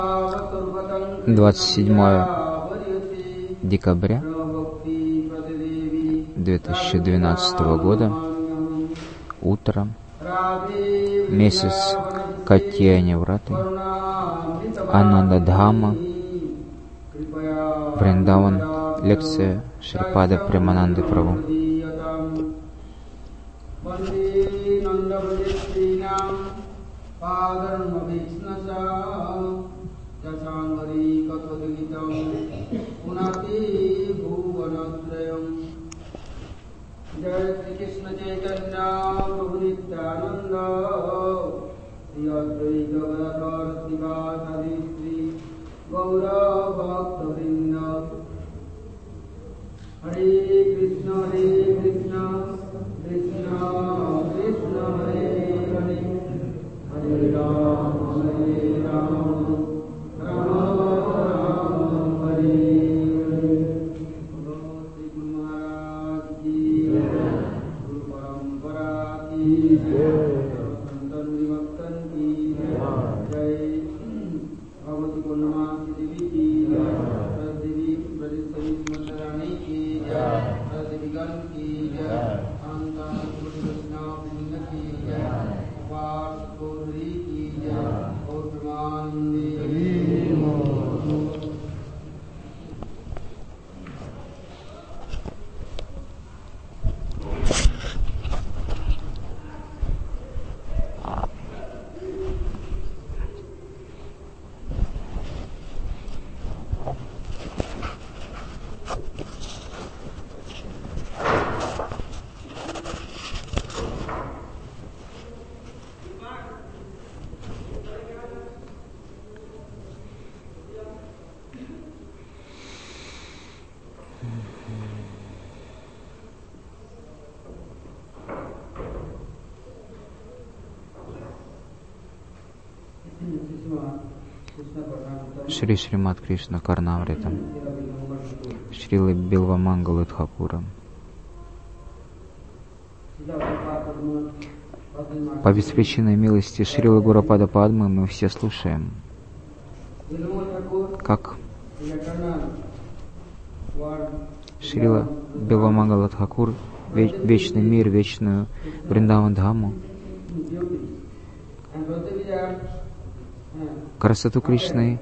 27 декабря 2012 года, утро, месяц Катья-Невраты, Ананда-Дхама, Вриндаван, лекция Шрипада Премананды Прабху. Jai Shri Krishna Chaitanya Prabhu Nityananda Shri Advaita Gadadhar Sivasadi Shri Gaura Bhakta Vrinda Hare Krishna Krishna Krishna Hare Hare Hare Rama Rama Rama Hare Шри Шримад Кришна Карнамритам, Шрила Билвамангала Тхакура. По беспричинной милости Шрилы Гурупада Падмы мы все слушаем, как Шрила Билвамангала Тхакур, вечный мир, вечную Вриндаван Дхаму, красоту Кришны,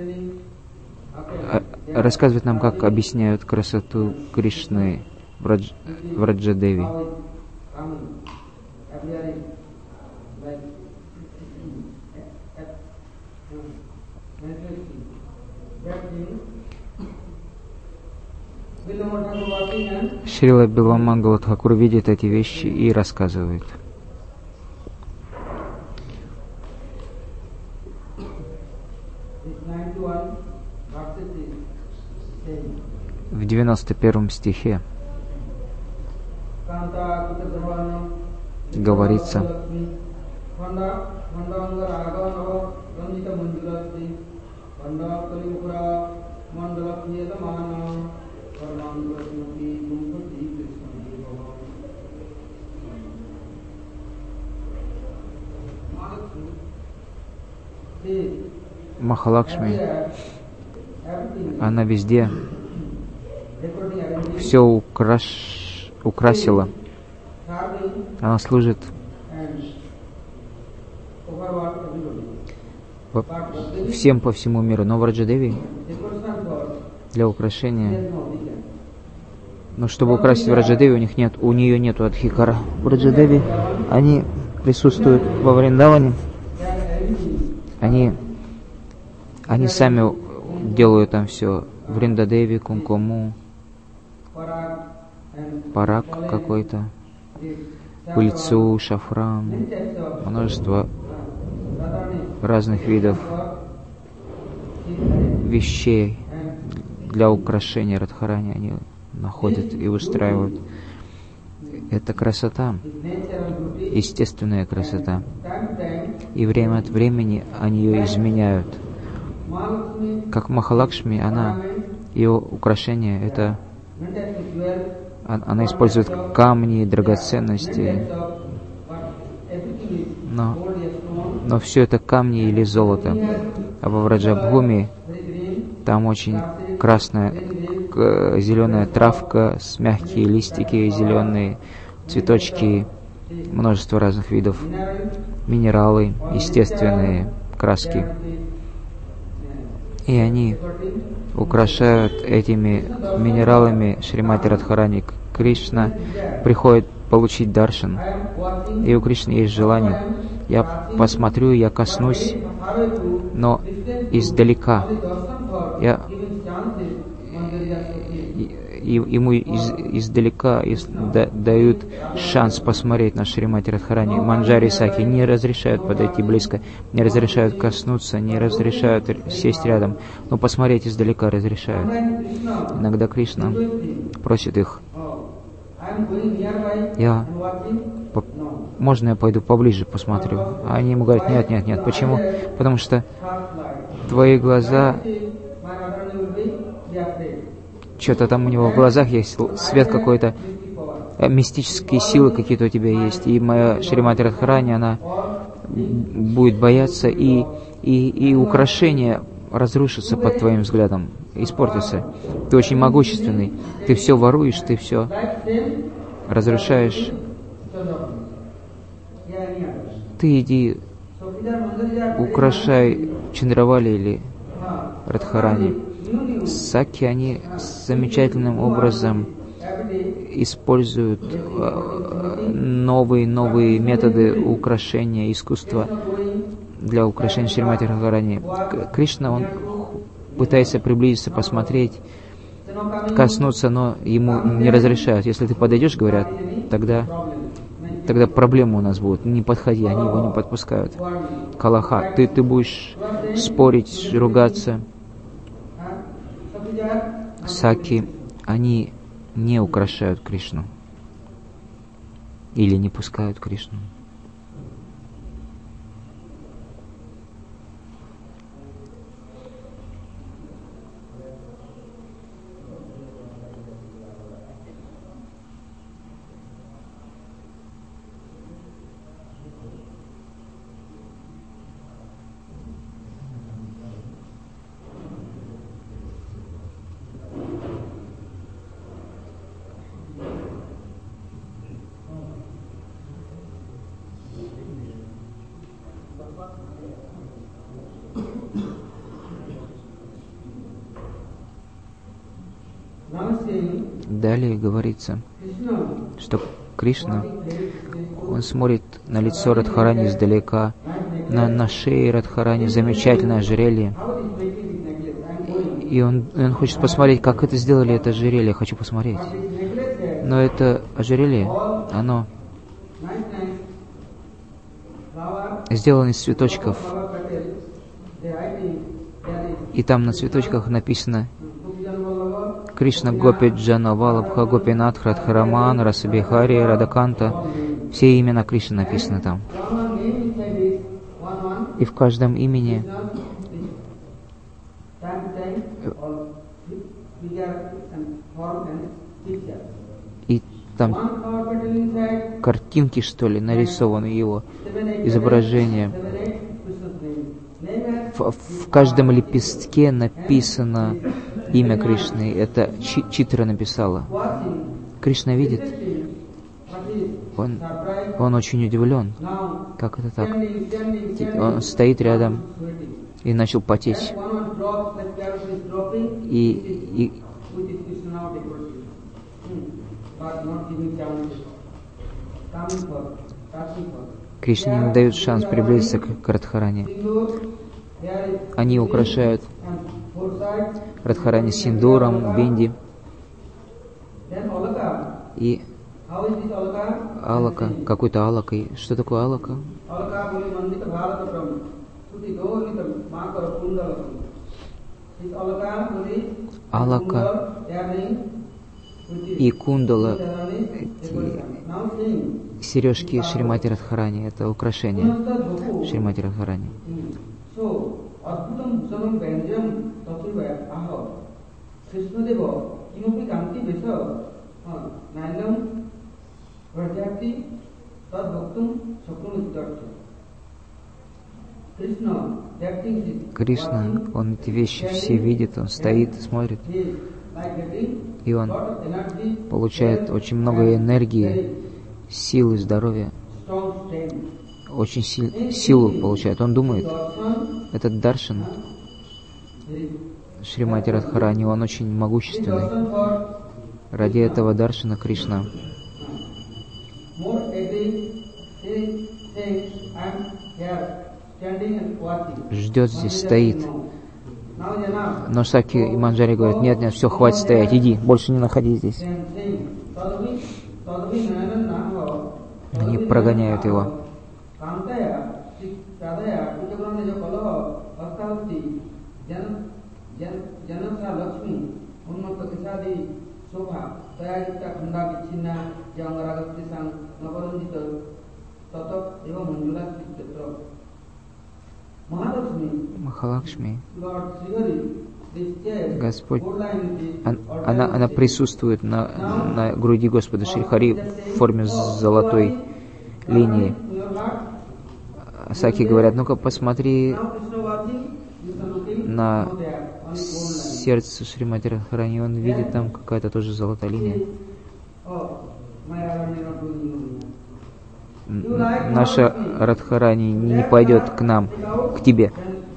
рассказывает нам, как объясняют красоту Кришны в Раджадеви. Шрила Билвамангала Тхакур видит эти вещи и рассказывает. В 91 стихе говорится: Махалакшми, она везде все украсила. Она служит всем по всему миру. Но в Раджадеви для украшения, но чтобы украсить в Раджадеви, у нее нету Адхикара. В Раджадеви они присутствуют во Вриндаване. Они сами делают там все. Вриндадеви, Кумкуму, парак какой-то, пыльцу, шафран, множество разных видов вещей для украшения Радхарани они находят и устраивают. Это красота, естественная красота. И время от времени они ее изменяют. Как Махалакшми, ее украшение, это она использует камни, драгоценности, но все это камни или золото. А во Враджабхуми там очень красная, зеленая травка с мягкие листики, зеленые цветочки, множество разных видов, минералы, естественные краски. И они украшают этими минералами Шримати Радхарани. Кришна приходит получить даршан, и у Кришны есть желание. Я посмотрю, я коснусь, но издалека. Ему издалека дают шанс посмотреть на Шримати Радхарани. Манджари Саки не разрешают подойти близко, не разрешают коснуться, не разрешают сесть рядом, но посмотреть издалека разрешают. Иногда Кришна просит их: можно я пойду поближе посмотрю? А они ему говорят: нет, нет, нет. Почему? Потому что твои глаза, что-то там у него в глазах есть, свет какой-то, мистические силы какие-то у тебя есть, и моя Шримати Радхарани, она будет бояться, и украшения разрушатся под твоим взглядом, испортятся. Ты очень могущественный, ты все воруешь, ты все разрушаешь. Ты иди, украшай Чандравали или Радхарани. Саки, они замечательным образом используют новые методы украшения, искусства для украшения Шримати Радхарани. Кришна, он пытается приблизиться, посмотреть, коснуться, но ему не разрешают. Если ты подойдешь, говорят, тогда проблемы у нас будут. Не подходи, они его не подпускают. Калаха, ты будешь спорить, ругаться. Саки, они не украшают Кришну или не пускают Кришну. Далее говорится, что Кришна, он смотрит на лицо Радхарани издалека, на шее Радхарани замечательное ожерелье, и он хочет посмотреть, как это сделали, это ожерелье, хочу посмотреть. Но это ожерелье, оно сделано из цветочков, и там на цветочках написано: Кришна Гопи Джана Валабха Гопинат Радхараман Расабихари Радаканта. Все имена Кришны написаны там. И в каждом имени и там картинки, что ли, нарисованы, его изображения. В каждом лепестке написано имя Кришны. Это Читра написала. Кришна видит. Он очень удивлен. Как это так? Он стоит рядом и начал потеть. И Кришне не дают шанс приблизиться к Радхарани. Они украшают Радхарани синдуром, бинди. И алака, какой-то алакой. Что такое алака? Алака и кундала, сережки Шримати Радхарани, это украшение Шримати Радхарани. Кришна, он эти вещи все видит, он стоит, смотрит, и он получает очень много энергии, силы, здоровья, очень силу получает. Он думает, этот даршан Шримати Радхарани, он очень могущественный. Ради этого даршана Кришна ждет здесь, стоит. Но Саки и Манджари говорят, нет, нет, все, хватит стоять, иди, больше не находись здесь. Они прогоняют его. Махалакшми, Господь, она присутствует на груди Господа Шри Хари в форме золотой линии. Саки говорят, ну-ка посмотри на сердце Шримати Радхарани, он видит там какая-то тоже золотая линия. Наша Радхарани не пойдет к нам, к тебе.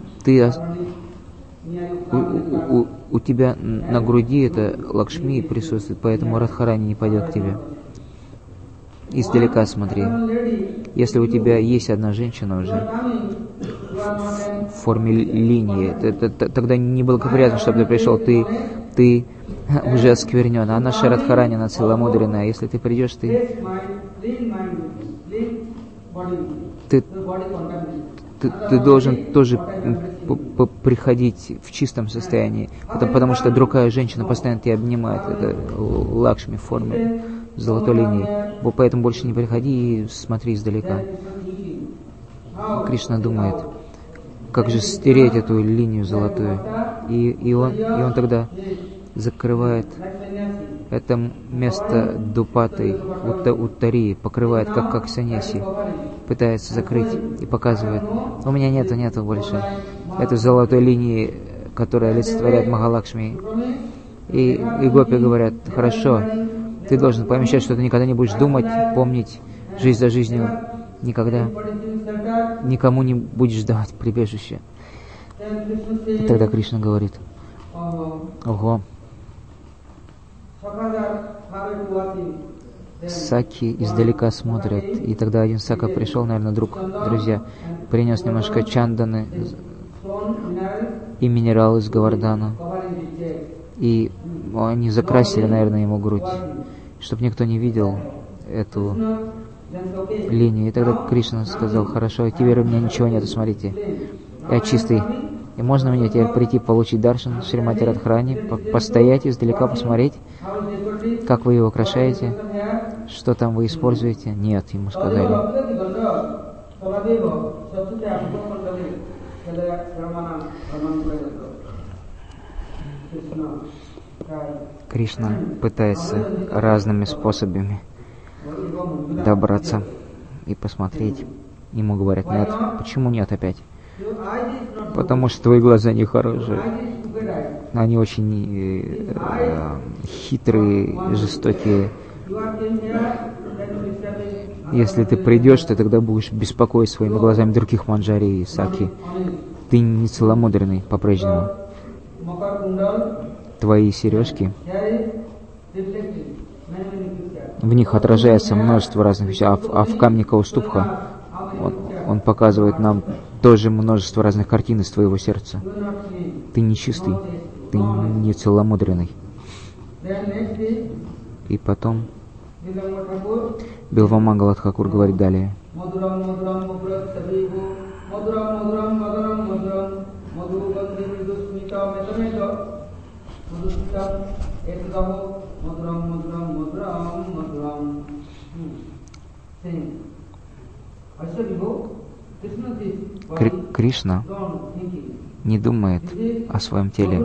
У тебя на груди это Лакшми присутствует, поэтому Радхарани не пойдет к тебе. Издалека смотри. Если у тебя есть одна женщина уже в форме линии, тогда неблагоприятно, чтобы ты пришел, ты уже осквернен. А наша Радхарани, она целомудренная. Если ты придешь, ты должен тоже приходить в чистом состоянии, потому что другая женщина постоянно тебя обнимает. Это Лакшми в форме золотой линии. Поэтому больше не приходи и смотри издалека. Кришна думает, как же стереть эту линию золотую. И он тогда закрывает это место дупатой, уттари, покрывает, как саньяси, пытается закрыть и показывает. У меня нету больше этой золотой линии, которая олицетворяет Махалакшми. И гопи говорят, хорошо, ты должен помещать, что ты никогда не будешь думать, помнить жизнь за жизнью, никогда никому не будешь давать прибежище. И тогда Кришна говорит, ого, Саки издалека смотрят, и тогда один Сака пришел, наверное, друзья, принес немножко чанданы и минерал из Говардана, и они закрасили, наверное, ему грудь, чтобы никто не видел эту линию. И тогда Кришна сказал, хорошо, теперь у меня ничего нету, смотрите, я чистый. И можно мне теперь прийти получить даршан Шримати Радхарани, постоять издалека, посмотреть, как вы его украшаете, что там вы используете? Нет, ему сказали. Кришна пытается разными способами добраться и посмотреть. Ему говорят, нет. Почему нет опять? Потому что твои глаза нехорошие. Они очень хитрые, жестокие. Если ты придешь, ты тогда будешь беспокоить своими глазами других манджари и саки. Ты не целомудренный по-прежнему. Твои сережки, в них отражается множество разных вещей, а в камне Каустубха он показывает нам тоже множество разных картин из твоего сердца. Ты нечистый, ты не целомудренный. И потом Билвамангала Тхакур говорит далее. Кришна не думает о своем теле.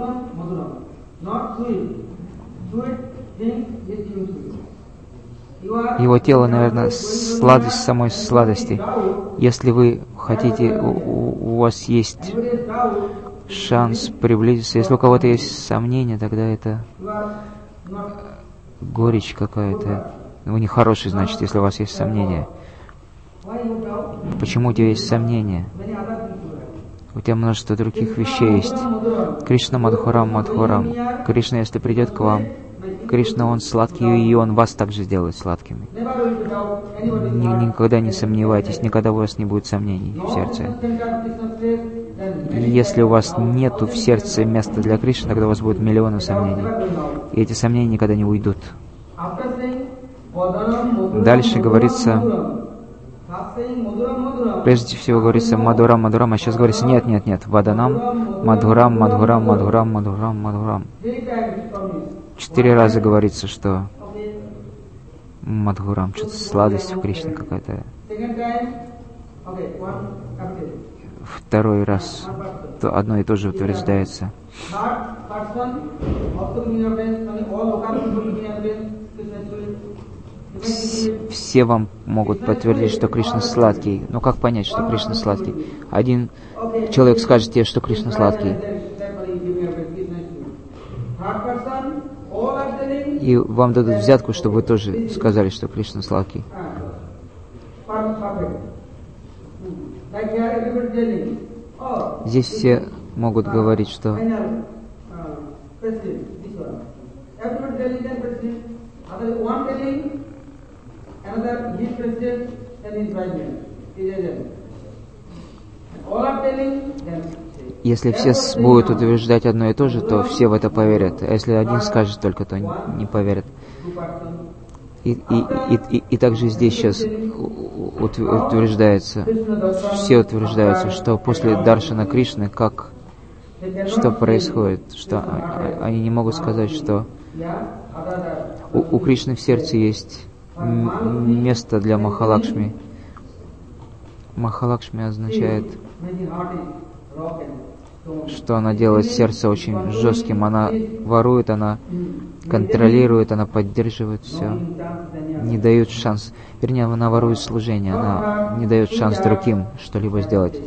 Его тело, наверное, сладость самой сладости. Если вы хотите, у вас есть шанс приблизиться. Если у кого-то есть сомнения, тогда это горечь какая-то. Вы не хороший, значит, если у вас есть сомнения. Почему у тебя есть сомнения? У тебя множество других вещей есть. Кришна Мадхурам, Мадхурам. Кришна, если придет к вам, Кришна, Он сладкий, и Он вас также сделает сладкими. Никогда не сомневайтесь, никогда у вас не будет сомнений в сердце. И если у вас нету в сердце места для Кришны, тогда у вас будет миллионы сомнений. И эти сомнения никогда не уйдут. Дальше говорится, прежде всего говорится Мадхурам, Мадхурам, а сейчас говорится нет, Ваданам, Мадхурам, Мадхурам, Мадхурам, Мадхурам, Мадхурам. 4 раза говорится, что Мадхурам, что-то сладость в Кришне какая-то. 2 раз то одно и то же утверждается. Все вам могут подтвердить, что Кришна сладкий. Но как понять, что Кришна сладкий? Один человек скажет тебе, что Кришна сладкий. И вам дадут взятку, чтобы вы тоже сказали, что Кришна сладкий. Здесь все могут говорить, что если все будут утверждать одно и то же, то все в это поверят. А если один скажет только, то не поверят. И также здесь сейчас утверждается, все утверждаются, что после даршана Кришны, что происходит, что они не могут сказать, что у Кришны в сердце есть место для Махалакшми. Махалакшми означает, что она делает сердце очень жестким, она ворует, она контролирует, она поддерживает все, не дает шанс, вернее, она ворует служение, она не дает шанс другим что-либо сделать.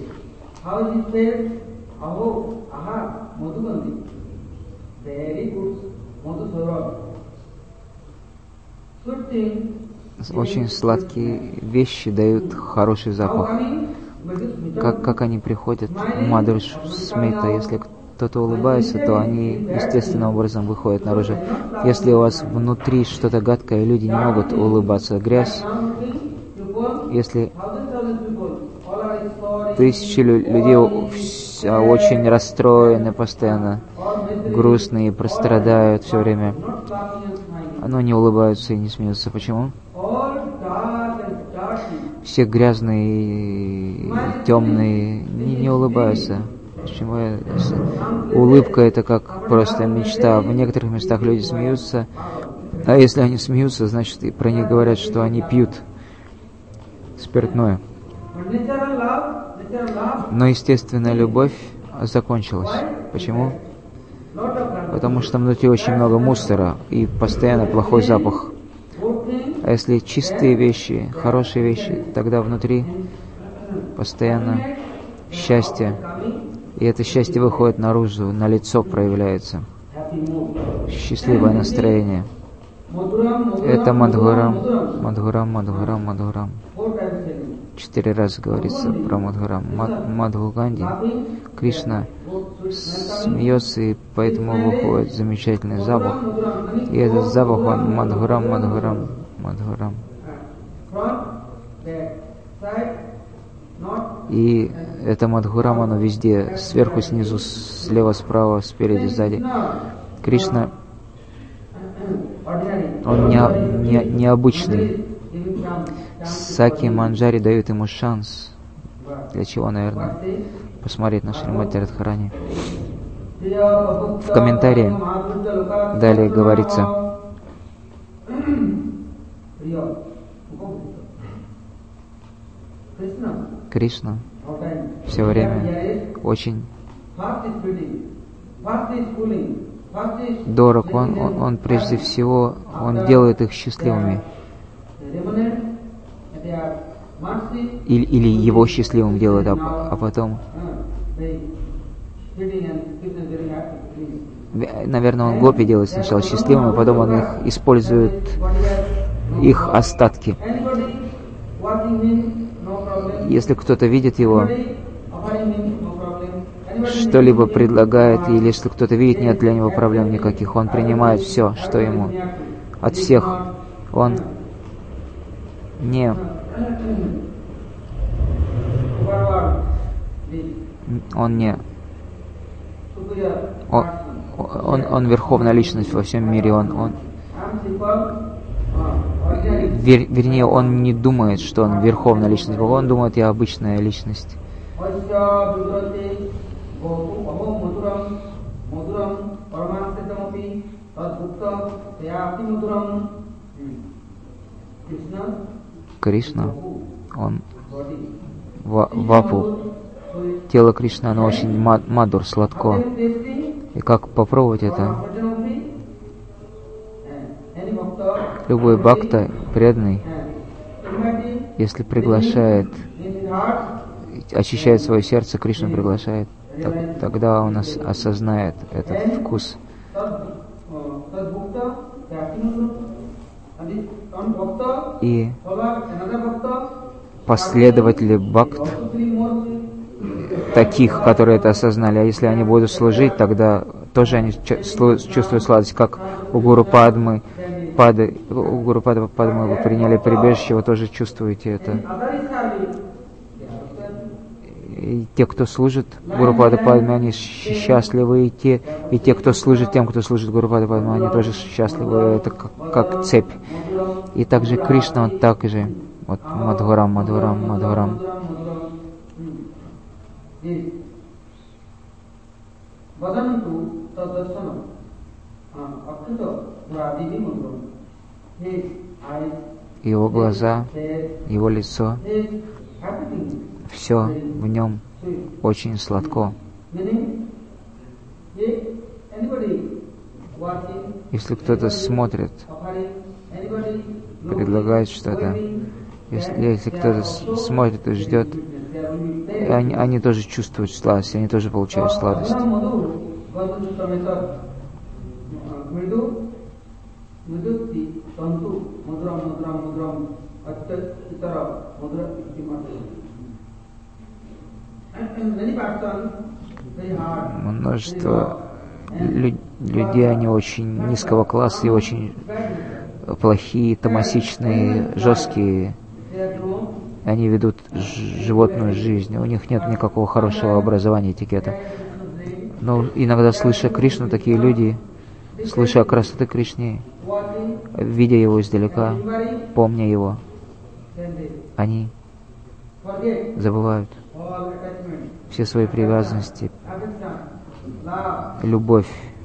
Очень сладкие вещи дают хороший запах. Как они приходят, Мадхур Смита, если кто-то улыбается, то они естественным образом выходят наружу. Если у вас внутри что-то гадкое, люди не могут улыбаться. Грязь, если 1000 людей очень расстроены постоянно, грустные, прострадают все время, но не улыбаются и не смеются. Почему? Все грязные, темные, не улыбаются. Почему? Улыбка — это как просто мечта. В некоторых местах люди смеются, а если они смеются, значит, и про них говорят, что они пьют спиртное. Но естественная любовь закончилась. Почему? Потому что внутри очень много мусора и постоянно плохой запах. А если чистые вещи, хорошие вещи, тогда внутри постоянно счастье. И это счастье выходит наружу, на лицо проявляется. Счастливое настроение. Это Мадхурам, Мадхурам, Мадхурам, Мадхурам. 4 раза говорится про Мадхурам. Мадху Ганди, Кришна смеется, и поэтому выходит замечательный запах. И этот запах, он Мадхурам, Мадхурам, Мадхурам. И это Мадхурам, оно везде, сверху, снизу, слева, справа, спереди, сзади. Кришна, он необычный. Саки Манджари дают ему шанс. Для чего, наверное? Посмотреть на Шримати Радхарани. В комментарии далее говорится: Кришна все время очень дорог. Он прежде всего, он делает их счастливыми. или его счастливым делают, а потом, наверное, он гопи делает сначала счастливым, а потом он их использует, их остатки. Если кто-то видит его, что-либо предлагает, или если кто-то видит, нет для него проблем никаких, он принимает все, что ему от всех. Он не он верховная личность во всем мире, вернее, он не думает, что он верховная личность Бога, он думает, я обычная личность. Кришна, он вапу, тело Кришны, оно очень мадур, сладко. И как попробовать это? Любой бхакта, преданный, если приглашает, очищает свое сердце, Кришна приглашает, тогда он осознает этот вкус. И последователи бхакт, таких, которые это осознали, а если они будут служить, тогда тоже они чувствуют сладость, как у Гуру Падмы. У Гуру Падмы вы приняли прибежище, вы тоже чувствуете это. И те, кто служит Гуру Падме, они счастливы, и те, кто служит тем, кто служит Гуру Падме, они тоже счастливы. Это как цепь. И также Кришна, он так же. Вот Мадхурам, Мадхурам, Мадхурам. Его глаза, его лицо, все в нем очень сладко. Если кто-то смотрит, предлагает что-то, если кто-то смотрит и ждет, они тоже чувствуют сладость, они тоже получают сладость. Множество людей, они очень низкого класса и очень плохие, тамасичные, жесткие. Они ведут животную жизнь, у них нет никакого хорошего образования, этикета. Но иногда, слыша Кришну, такие люди, слыша красоты Кришны, видя его издалека, помня его, они забывают все свои привязанности, любовь,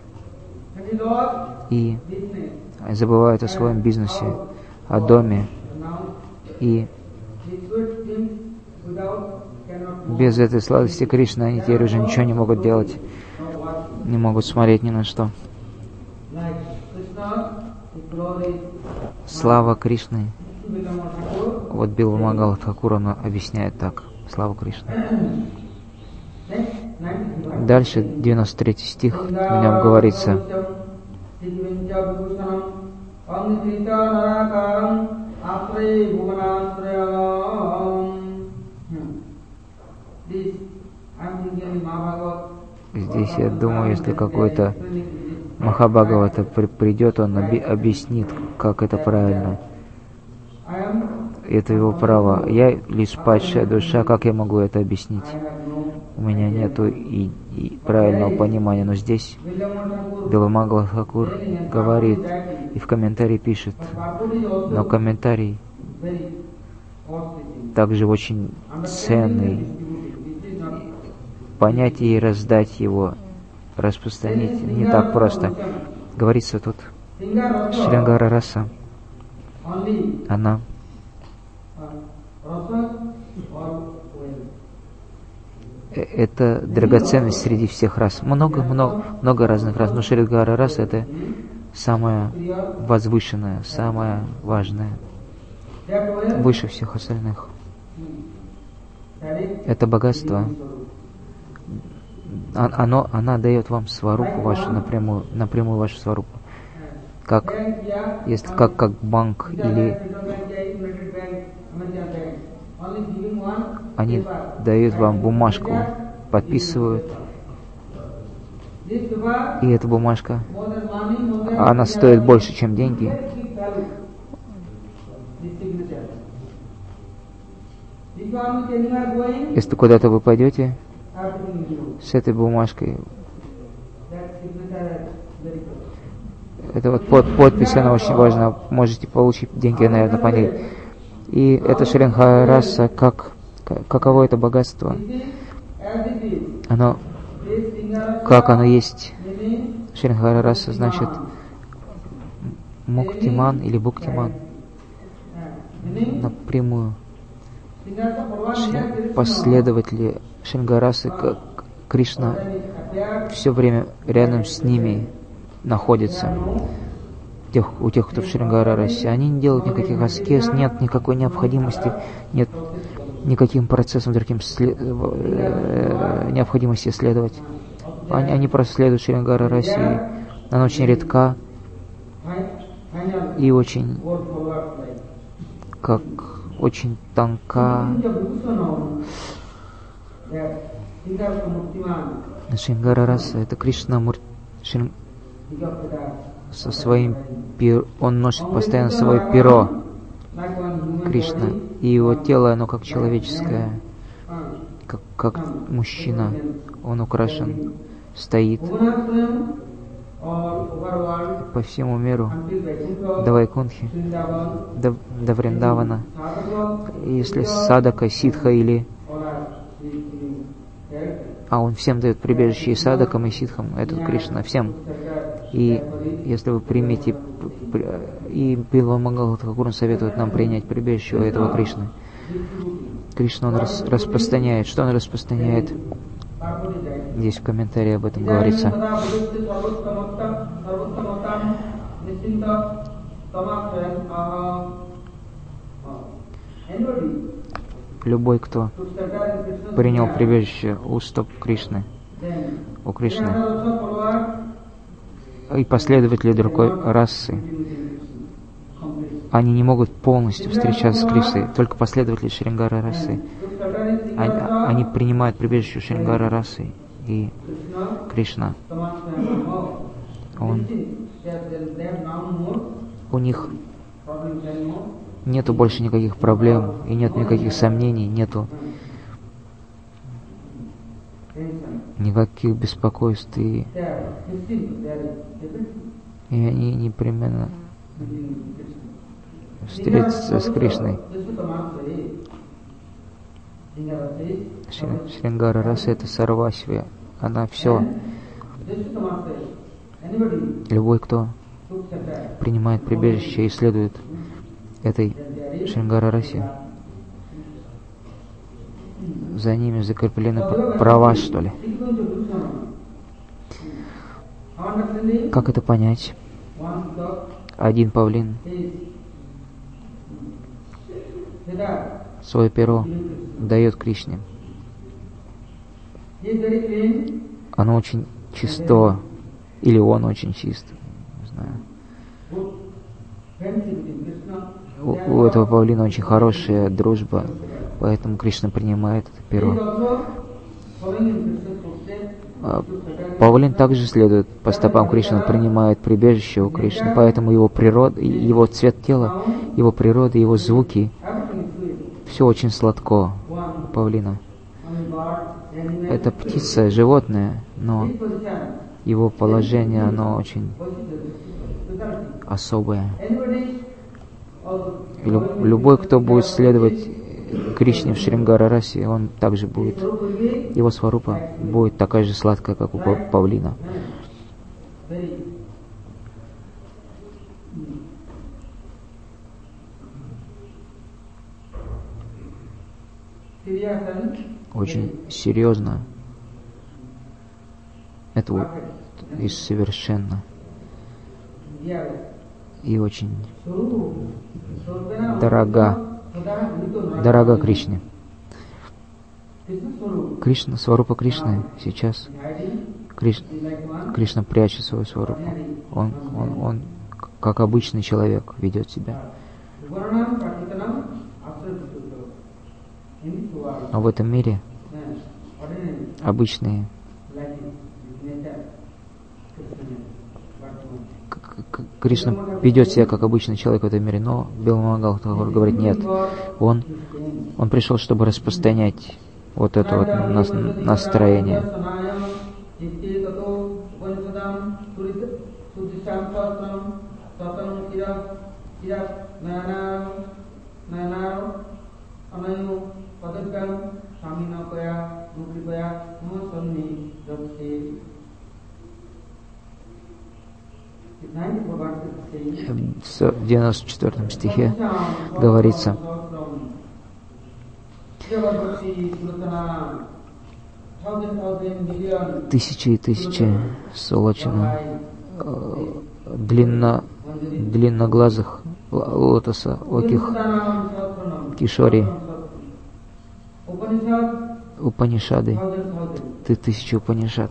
и забывают о своем бизнесе, о доме, и без этой сладости Кришны они теперь уже ничего не могут делать, не могут смотреть ни на что. Слава Кришны. Вот Биламангала Тхакур, он объясняет так. Слава Кришне. Дальше 93 стих, в нем говорится: здесь, я думаю, если какой-то Махабхагавата придет, он объяснит, как это правильно. Это его право. Я лишь падшая душа, как я могу это объяснить? У меня нету и правильного понимания. Но здесь Биламангала Тхакур говорит и в комментарии пишет, но комментарий также очень ценный. Понять и раздать его, распространить не так просто. Говорится тут, Шрингара Раса, она это драгоценность среди всех рас. Много разных рас, но Шрингара Раса это самая возвышенная, самая важная, выше всех остальных. Это богатство, она дает вам сварупу вашу, напрямую вашу сварупу. Как банк или они дают вам бумажку, подписывают, и эта бумажка, она стоит больше, чем деньги. Если куда-то вы пойдете с этой бумажкой, это вот подпись, она очень важна. Можете получить деньги, наверное, по ней. И это Шрингара-раса, каково это богатство? Как оно есть. Шрингара-раса значит Муктиман или Буктиман. Напрямую. Последователи Шрингара-расы, Кришна все время рядом с ними находится. У тех, кто в Шрингара-расе, они не делают никаких аскез, нет никакой необходимости, нет никаким процессом другим необходимости следовать. Они просто следуют Шрингара-расе, она очень редка и очень тонка. Шрингара-раса — это Кришна со своим пером, он носит постоянно свое перо, Кришна, и его тело, оно как человеческое, как мужчина, он украшен, стоит по всему миру, до Вайкунтхи, до Вриндавана. Если Садака, Сидха или... он всем дает прибежище, и Садакам, и Сидхам, этот Кришна, всем. И если вы примете, и Билва Тхакур советует нам принять прибежище у этого Кришны. Кришна, он распространяет. Что он распространяет? Здесь в комментарии об этом говорится. Любой, кто принял прибежище у стоп Кришны, у Кришны, и последователи другой расы, они не могут полностью встречаться с Кришной, только последователи Шрингара расы. Они принимают прибежище у Шрингара расы, и Кришна, у них нету больше никаких проблем, и нет никаких сомнений, нету никаких беспокойств, и они непременно встретятся с Кришной. Шрингара раса — это Сарвасви, она все. Любой, кто принимает прибежище и следует этой Шрингара расе, за ними закреплены права, что ли. Как это понять? Один павлин свое перо дает Кришне. Оно очень чисто, или он очень чист, не знаю. У этого павлина очень хорошая дружба, поэтому Кришна принимает это перо. Павлин также следует по стопам Кришны, принимает прибежище у Кришны, поэтому его природа, его цвет тела, его природа, его звуки, все очень сладко у павлина. Это птица, животное, но его положение, оно очень особое. Любой, кто будет следовать Кришне в Шрингара расе, он также будет, его сварупа будет такая же сладкая, как у павлина. Очень серьезно. Это вот и совершенно. И очень дорога Кришне. Кришна, Сварупа Кришны сейчас. Кришна прячет свою Сварупу. Он как обычный человек ведет себя. Но в этом мире обычные Кришна ведет себя как обычный человек в этом мире, но Билвамангала Тхакур говорит, нет, он пришел, чтобы распространять вот это вот настроение. В 94 стихе говорится: тысячи и тысячи Солочина, длинноглазых лотоса, оких Кишори, Упанишады, тысячи Упанишад.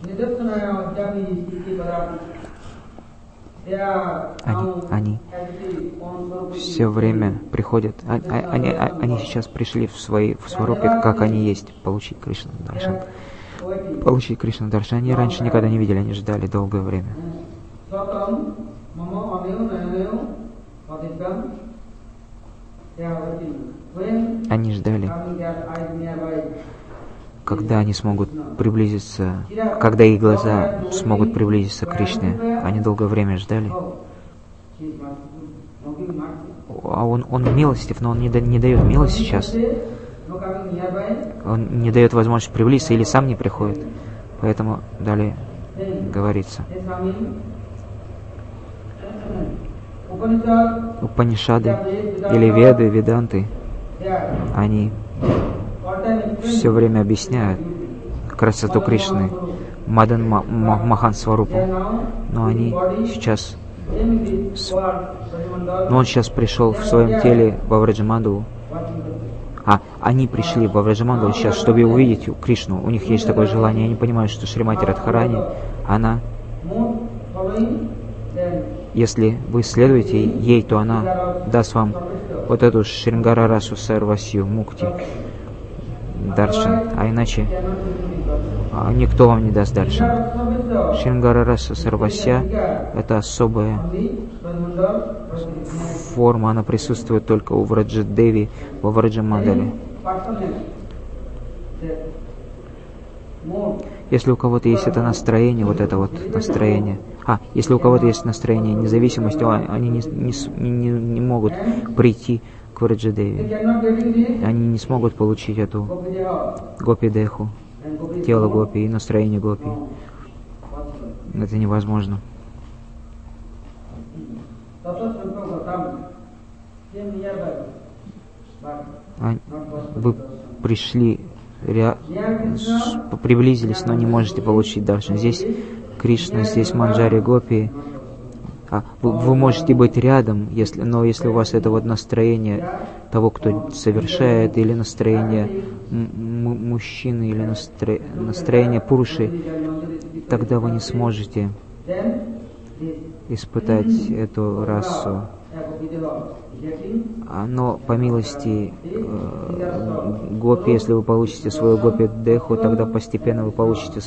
Они все время приходят, они сейчас пришли в Сварупе, как они есть, получить Кришна Даршан. Получить Кришна Даршан. Они раньше никогда не видели, они ждали долгое время. Они ждали, когда они смогут приблизиться, когда их глаза смогут приблизиться к Кришне. Они долгое время ждали. А он милостив, но он не дает милость сейчас. Он не дает возможность приблизиться или сам не приходит. Поэтому далее говорится: Упанишады или Веды, Веданты, они все время объясняют красоту Кришны, Мадан Махан Сварупу. Но они сейчас, он сейчас пришел в своем теле во Враджамандалу. Они пришли во Враджамандалу сейчас, чтобы увидеть Кришну. У них есть такое желание. Они понимают, что Шримати Радхарани, она, если вы следуете ей, то она даст вам вот эту Шрингара Расу Сарвасью Мукти Даршан, а иначе никто вам не даст Даршан. Шрингара Раса Сарвасья — это особая форма, она присутствует только у Враджадеви во Враджамандале. Если у кого-то есть это настроение, вот это вот настроение, если у кого-то есть настроение независимости, они не могут прийти к Враджадеви. Они не смогут получить эту гопи-деху, тело гопи и настроение гопи. Это невозможно. Вы пришли, приблизились, но не можете получить даршан. Здесь Кришна, здесь Манджари Гопи. Вы можете быть рядом, но если у вас это вот настроение того, кто совершает, или настроение мужчины, или настроение пуруши, тогда вы не сможете испытать эту расу. Но по милости гопи, если вы получите свою гопи-деху, тогда постепенно вы получите